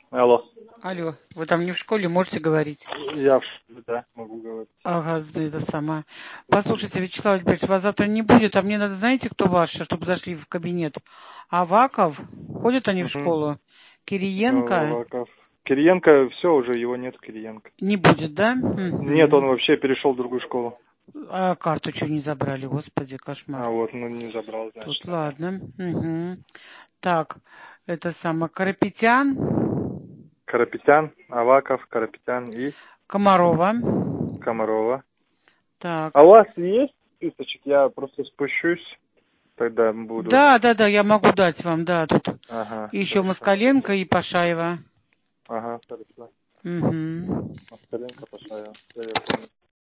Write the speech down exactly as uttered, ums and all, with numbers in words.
Алло. Алло, вы там не в школе, можете говорить? Я в ш- да, могу говорить. Ага, да, это сама. Послушайте, Вячеслав Альбертович, вас завтра не будет, а мне надо, знаете, кто ваш, чтобы зашли в кабинет? Аваков, ходят они в Угу. школу? Кириенко Лаков. Кириенко, все, уже его нет, Кириенко. не будет, да? Нет, он Мгм. вообще перешел в другую школу. А карту что не забрали, господи, кошмар. А вот, ну не забрал, Тут значит, наверное. ладно. Мгм. Так, это самое, Карапетян, Карапетян, Аваков, Карапетян и Комарова. Комарова. А Так. у вас есть списочек? Я просто спущусь, тогда буду. Да, да, да, я могу дать вам, да, тут Ага, еще хорошо. Москаленко и Пашаева. Ага, хорошо. Угу. Москаленко, Пашаева. Всё, я понял.